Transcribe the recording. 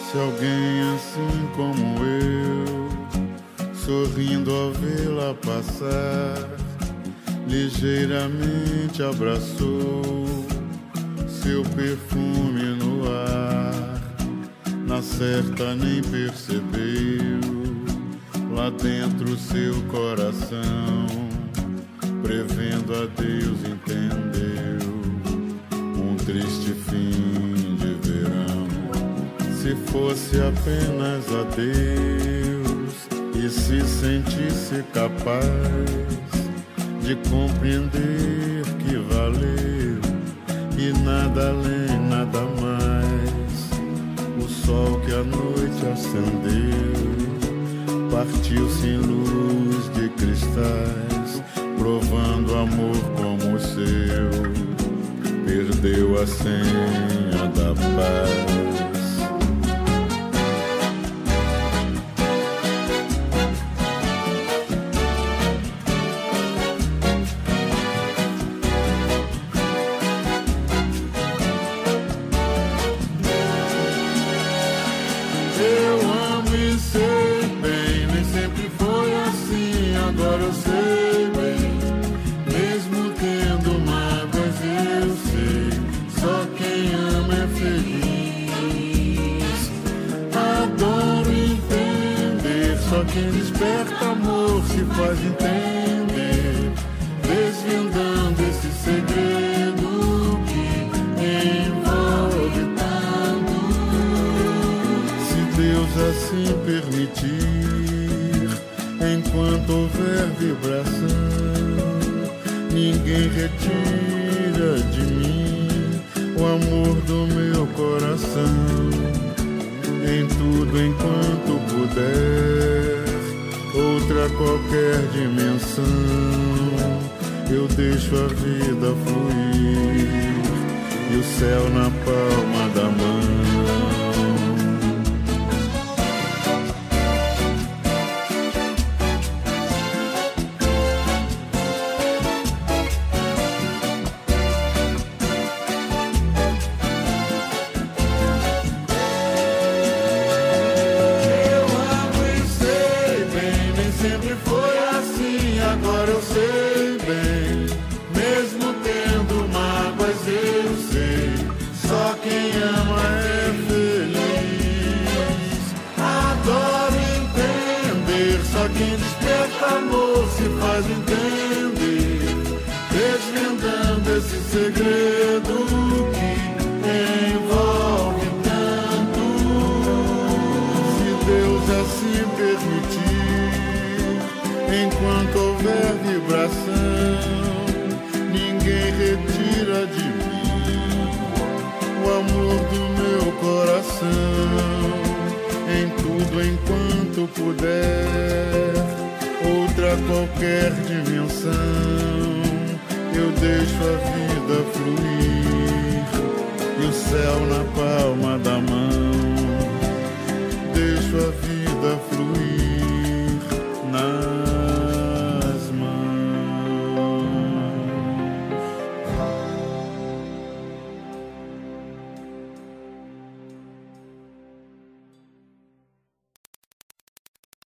Se alguém assim como eu, sorrindo ao vê-la passar, ligeiramente abraçou seu perfume no ar, na certa nem percebeu, lá dentro seu coração, prevendo a Deus entendeu, um triste fim de verão. Se fosse apenas a Deus e se sentisse capaz de compreender que valeu e nada além, nada mais. O sol que a noite acendeu partiu sem luz de cristais, provando amor como o seu, perdeu a senha da paz. Quem desperta amor se faz entender, desvendando esse segredo que envolve tanto. Se Deus assim permitir, enquanto houver vibração, ninguém retira de mim o amor do meu coração. Em tudo enquanto puder, outra qualquer dimensão, eu deixo a vida fluir e o céu na palma da mão. Quem desperta amor se faz entender, desvendando esse segredo que envolve tanto. Se Deus assim permitir, enquanto houver vibração, ninguém retira de mim o amor do meu coração. Em tudo enquanto puder, outra qualquer dimensão, eu deixo a vida fluir e o céu na palma da mão. Deixo a vida fluir